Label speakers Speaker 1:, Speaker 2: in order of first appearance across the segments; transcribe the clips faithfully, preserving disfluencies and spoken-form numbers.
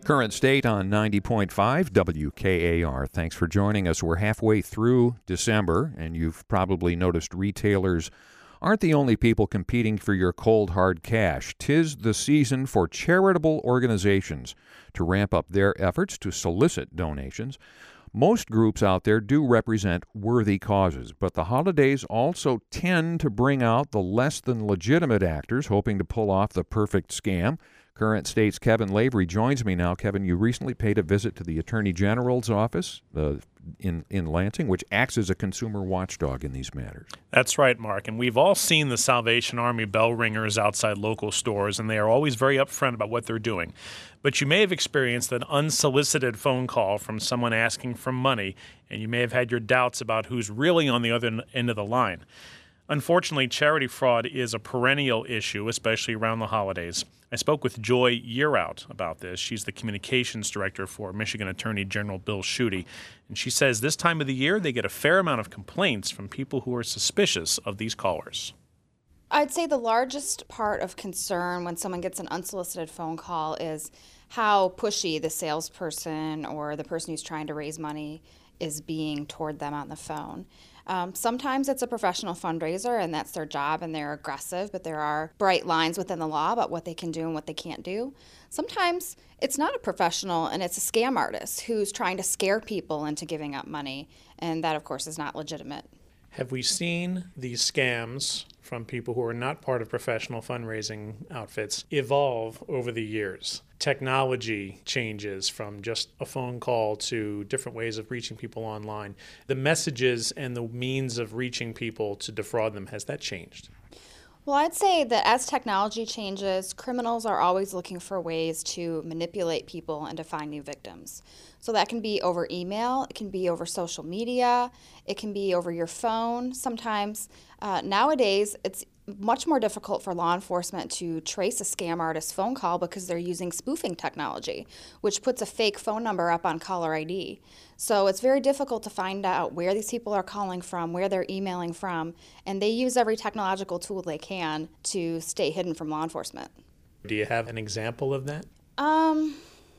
Speaker 1: Current State on ninety point five W K A R. Thanks for joining us. We're halfway through December, and you've probably noticed retailers aren't the only people competing for your cold, hard cash. 'Tis the season for charitable organizations to ramp up their efforts to solicit donations. Most groups out there do represent worthy causes, but the holidays also tend to bring out the less than legitimate actors hoping to pull off the perfect scam. Current State's Kevin Lavery joins me now. Kevin, you recently paid a visit to the Attorney General's office uh, in, in Lansing, which acts as a consumer watchdog in these matters.
Speaker 2: That's right, Mark. And we've all seen the Salvation Army bell ringers outside local stores, and they are always very upfront about what they're doing. But you may have experienced an unsolicited phone call from someone asking for money, and you may have had your doubts about who's really on the other end of the line. Unfortunately, charity fraud is a perennial issue, especially around the holidays. I spoke with Joy Yearout about this. She's the communications director for Michigan Attorney General Bill Schuette, and she says this time of the year they get a fair amount of complaints from people who are suspicious of these callers.
Speaker 3: I'd say the largest part of concern when someone gets an unsolicited phone call is how pushy the salesperson or the person who's trying to raise money is being toward them on the phone. Um, sometimes it's a professional fundraiser, and that's their job, and they're aggressive, but there are bright lines within the law about what they can do and what they can't do. Sometimes it's not a professional, and it's a scam artist who's trying to scare people into giving up money, and that, of course, is not legitimate.
Speaker 2: Have we seen these scams from people who are not part of professional fundraising outfits evolve over the years? Technology changes from just a phone call to different ways of reaching people online. The messages and the means of reaching people to defraud them, has that changed?
Speaker 3: Well, I'd say that as technology changes, criminals are always looking for ways to manipulate people and to find new victims. So that can be over email, it can be over social media, it can be over your phone. Sometimes uh, nowadays it's much more difficult for law enforcement to trace a scam artist's phone call because they're using spoofing technology, which puts a fake phone number up on caller I D. So it's very difficult to find out where these people are calling from, where they're emailing from, and they use every technological tool they can to stay hidden from law enforcement.
Speaker 2: Do you have an example of that?
Speaker 3: Um...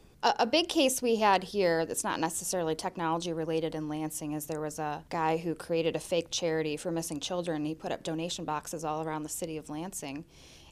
Speaker 3: A big case we had here that's not necessarily technology related in Lansing is there was a guy who created a fake charity for missing children. He put up donation boxes all around the city of Lansing.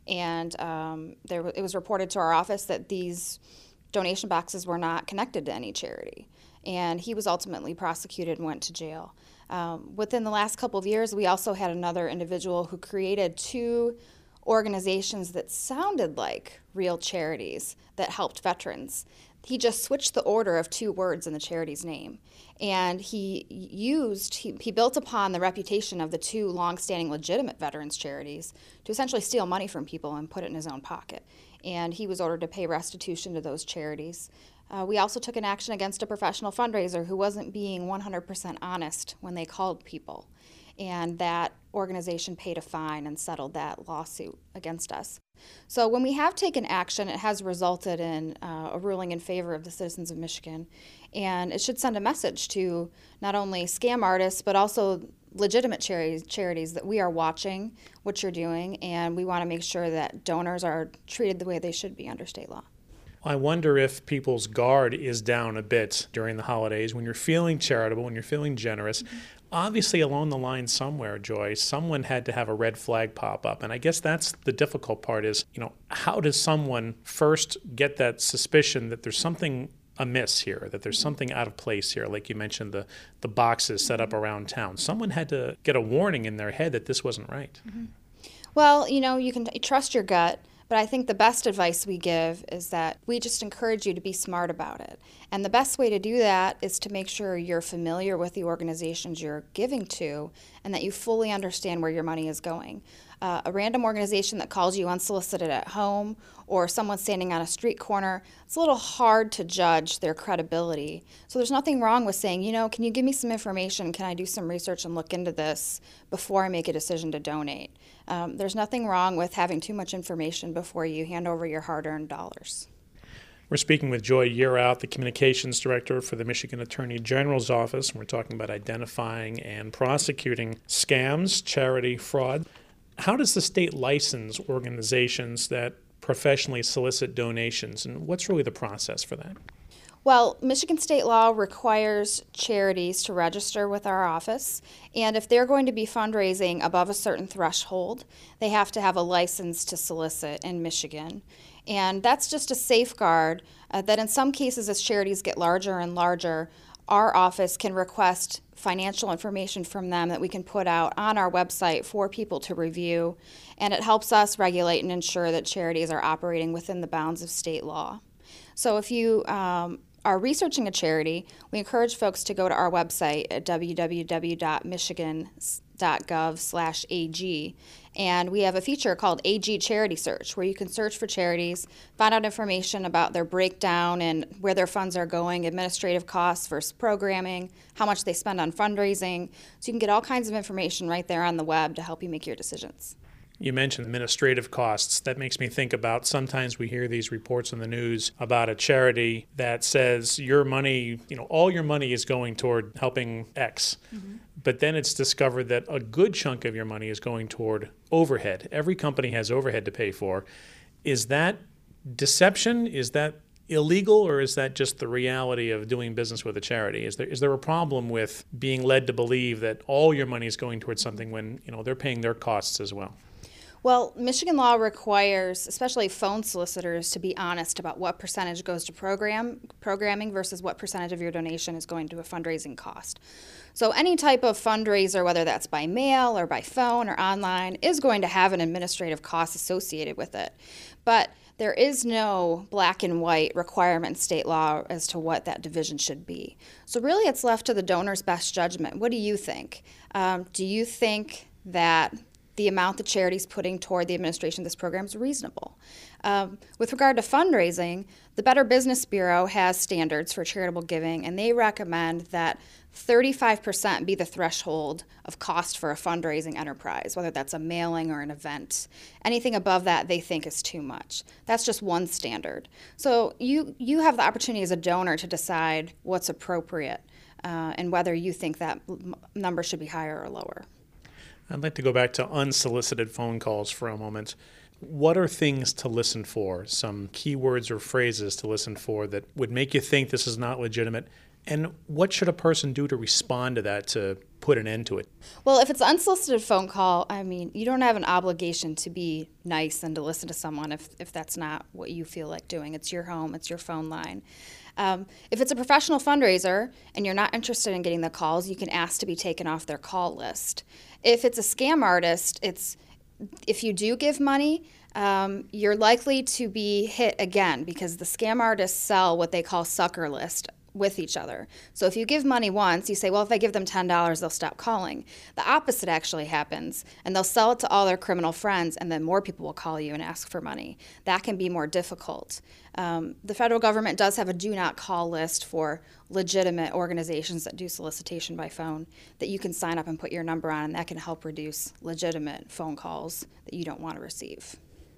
Speaker 3: And um, there, it was reported to our office that these donation boxes were not connected to any charity. And he was ultimately prosecuted and went to jail. Um, within the last couple of years, we also had another individual who created two organizations that sounded like real charities that helped veterans. He just switched the order of two words in the charity's name. And he used, he, he built upon the reputation of the two longstanding legitimate veterans charities to essentially steal money from people and put it in his own pocket. And he was ordered to pay restitution to those charities. Uh, we also took an action against a professional fundraiser who wasn't being one hundred percent honest when they called people. And that organization paid a fine and settled that lawsuit against us. So when we have taken action, it has resulted in uh, a ruling in favor of the citizens of Michigan. And it should send a message to not only scam artists, but also legitimate charities, charities that we are watching what you're doing, and we want to make sure that donors are treated the way they should be under state law.
Speaker 2: I wonder if people's guard is down a bit during the holidays when you're feeling charitable, when you're feeling generous. Mm-hmm. Obviously, along the line somewhere, Joy, someone had to have a red flag pop up. And I guess that's the difficult part is, you know, how does someone first get that suspicion that there's something amiss here, that there's something out of place here? Like you mentioned, the, the boxes set up around town. Someone had to get a warning in their head that this wasn't right.
Speaker 3: Mm-hmm. Well, you know, you can t- trust your gut. But I think the best advice we give is that we just encourage you to be smart about it. And the best way to do that is to make sure you're familiar with the organizations you're giving to and that you fully understand where your money is going. Uh, a random organization that calls you unsolicited at home or someone standing on a street corner, it's a little hard to judge their credibility. So there's nothing wrong with saying, you know, can you give me some information? Can I do some research and look into this before I make a decision to donate? Um, there's nothing wrong with having too much information before you hand over your hard-earned dollars.
Speaker 2: We're speaking with Joy Yearout, the Communications Director for the Michigan Attorney General's Office. We're talking about identifying and prosecuting scams, charity fraud. How does the state license organizations that professionally solicit donations, and what's really the process for that?
Speaker 3: Well, Michigan state law requires charities to register with our office, and if they're going to be fundraising above a certain threshold, they have to have a license to solicit in Michigan. And that's just a safeguard uh, that in some cases, as charities get larger and larger, our office can request financial information from them that we can put out on our website for people to review, and it helps us regulate and ensure that charities are operating within the bounds of state law. So if you um, are researching a charity, we encourage folks to go to our website at w w w dot michigan dot gov slash a g, and we have a feature called A G Charity Search, where you can search for charities, find out information about their breakdown and where their funds are going, administrative costs versus programming, how much they spend on fundraising. So you can get all kinds of information right there on the web to help you make your decisions.
Speaker 2: You mentioned administrative costs. That makes me think about sometimes we hear these reports in the news about a charity that says your money, you know, all your money is going toward helping X. Mm-hmm. But then it's discovered that a good chunk of your money is going toward overhead. Every company has overhead to pay for. Is that deception? Is that illegal, or is that just the reality of doing business with a charity? Is there is there a problem with being led to believe that all your money is going towards something when, you know, they're paying their costs as well?
Speaker 3: Well, Michigan law requires, especially phone solicitors, to be honest about what percentage goes to program programming versus what percentage of your donation is going to a fundraising cost. So any type of fundraiser, whether that's by mail or by phone or online, is going to have an administrative cost associated with it. But there is no black and white requirement in state law as to what that division should be. So really it's left to the donor's best judgment. What do you think? Um, do you think that the amount the charity's putting toward the administration of this program is reasonable? Um, with regard to fundraising, the Better Business Bureau has standards for charitable giving, and they recommend that thirty-five percent be the threshold of cost for a fundraising enterprise, whether that's a mailing or an event. Anything above that they think is too much. That's just one standard. So you, you have the opportunity as a donor to decide what's appropriate uh, and whether you think that number should be higher or lower.
Speaker 2: I'd like to go back to unsolicited phone calls for a moment. What are things to listen for, some keywords or phrases to listen for that would make you think this is not legitimate? And what should a person do to respond to that to put an end to it?
Speaker 3: Well, if it's an unsolicited phone call, I mean, you don't have an obligation to be nice and to listen to someone if, if that's not what you feel like doing. It's your home, it's your phone line. Um, if it's a professional fundraiser and you're not interested in getting the calls, you can ask to be taken off their call list. If it's a scam artist, it's if you do give money, um, you're likely to be hit again because the scam artists sell what they call sucker list with each other. So if you give money once, you say, well, if I give them ten dollars, they'll stop calling. The opposite actually happens, and they'll sell it to all their criminal friends, and then more people will call you and ask for money. That can be more difficult. Um, the federal government does have a do not call list for legitimate organizations that do solicitation by phone that you can sign up and put your number on, and that can help reduce legitimate phone calls that you don't want to receive.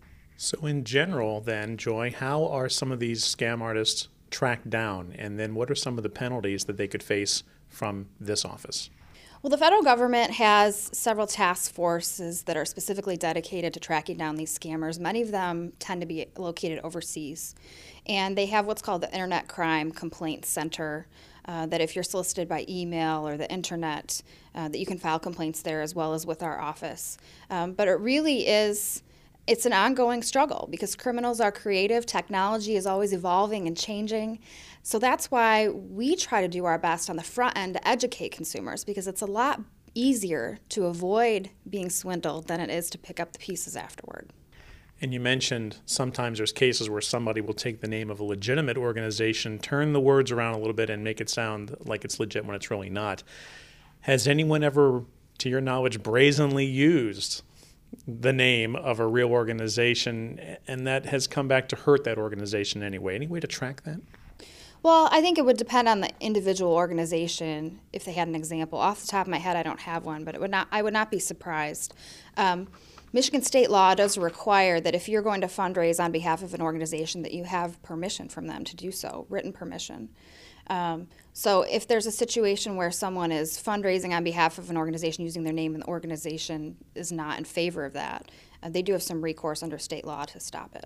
Speaker 2: So in general then, Joy, how are some of these scam artists tracked down, and then what are some of the penalties that they could face from this office?
Speaker 3: Well, the federal government has several task forces that are specifically dedicated to tracking down these scammers. Many of them tend to be located overseas, and they have what's called the Internet Crime Complaint Center, uh, that if you're solicited by email or the internet, uh, that you can file complaints there as well as with our office. Um, but it really is It's an ongoing struggle because criminals are creative. Technology is always evolving and changing. So that's why we try to do our best on the front end to educate consumers, because it's a lot easier to avoid being swindled than it is to pick up the pieces afterward.
Speaker 2: And you mentioned sometimes there's cases where somebody will take the name of a legitimate organization, turn the words around a little bit, and make it sound like it's legit when it's really not. Has anyone ever, to your knowledge, brazenly used the name of a real organization, and that has come back to hurt that organization anyway? Any way to track that?
Speaker 3: Well, I think it would depend on the individual organization if they had an example. Off the top of my head, I don't have one, but it would not. I would not be surprised. Um, Michigan state law does require that if you're going to fundraise on behalf of an organization that you have permission from them to do so, written permission. Um, so if there's a situation where someone is fundraising on behalf of an organization using their name and the organization is not in favor of that, uh, they do have some recourse under state law to stop it.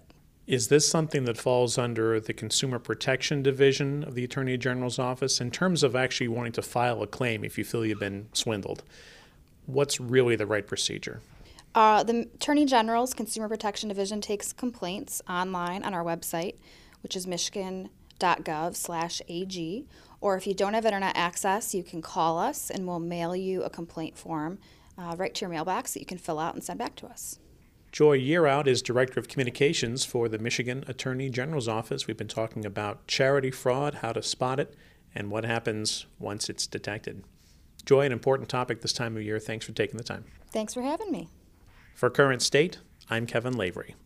Speaker 2: Is this something that falls under the Consumer Protection Division of the Attorney General's office in terms of actually wanting to file a claim if you feel you've been swindled? What's really the right procedure?
Speaker 3: Uh, the Attorney General's Consumer Protection Division takes complaints online on our website, which is michigan dot gov slash A G. Or if you don't have internet access, you can call us and we'll mail you a complaint form uh, right to your mailbox that you can fill out and send back to us.
Speaker 2: Joy Yearout is Director of Communications for the Michigan Attorney General's Office. We've been talking about charity fraud, how to spot it, and what happens once it's detected. Joy, an important topic this time of year. Thanks for taking the time.
Speaker 3: Thanks for having me.
Speaker 2: For Current State, I'm Kevin Lavery.